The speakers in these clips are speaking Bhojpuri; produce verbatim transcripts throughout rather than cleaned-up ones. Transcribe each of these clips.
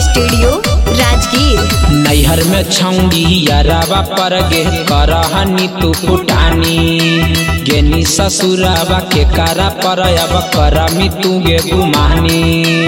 स्टूडियो राजगीर। नैहर में छौड़ी यारावा पर गे करहनी तू फुटानी गेनी ससुरावा के कारा पर अब करमी तू गे गुमानी।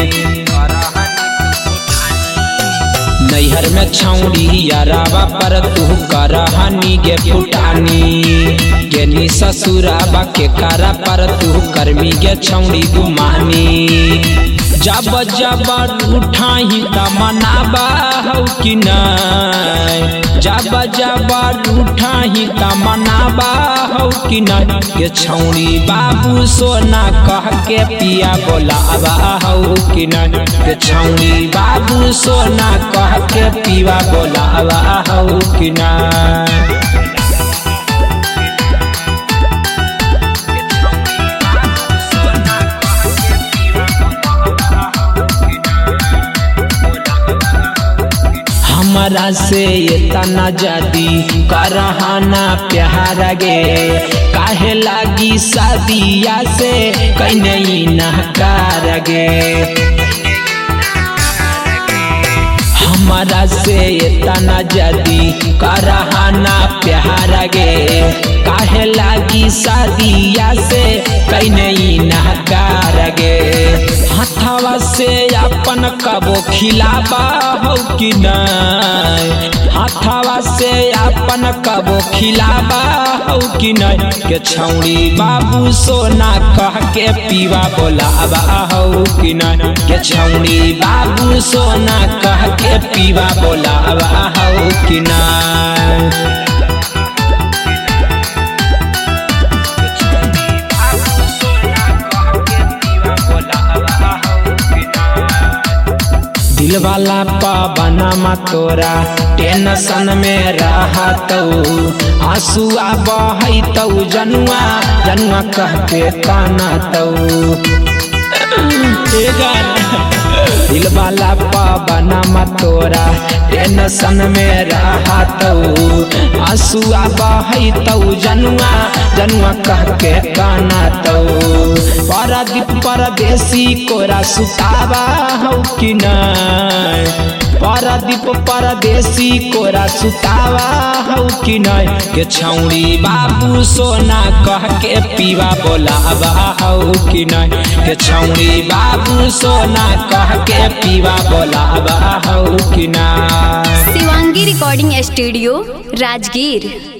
नैहर में छौड़ी यारावा पर तू करहनी गे फुटानी गेनी ससुरावा के कारा पर तू करमी गे छौड़ी गुमानी। जब जब उठाही त मनाबा हौ कि नहीं, जब जब उठाही त मनाबा हौ कि नहीं। ये छौड़ी बाबू सोना कह के पिया बोलाबा हौ कि नहीं। ये छौड़ी बाबू सोना कह के पिया बोलाबा हौ कि नहीं। हमरा से इतना जादी करहाना प्यार गे काहे लागी शादिया से कहीं नहकार गे। हमरा से इतना जादी करहाना प्यार गे काहे लागी शादिया से कहीं नहकार गे। हथवा से अपन कबो खिलाबा हौ कि नहीं, हथवा से अपन कबो खिलाबा हौ कि नहीं। के छौड़ी बाबू सोना कह के पीवा बोलाबा हौ कि नहीं। के छौड़ी बाबू सोना कह के पीवा बोलाबा हौ कि नहीं। दिल वाला पावनमा तोरा टेंशन में रहतौ आंसुआ बहतौ जनुआ जनुआ कह के कानतौ। दिल वाला पावनमा तोरा टेंशन में रहतौ आंसुआ बहतौ जनुआ जनुआ कह के कानतौ। परदीप परदेसी कोरा सुतावा हौ कि नहीं, परदीप परदेसी कोरा सुतावा हौ कि नहीं। के छौड़ी बाबू सोना कह के पीवा बोलाबा हौ कि नहीं। के छौड़ी बाबू सोना कह के पीवा बोलाबा हौ कि नहीं। Shivangi recording studio Rajgir.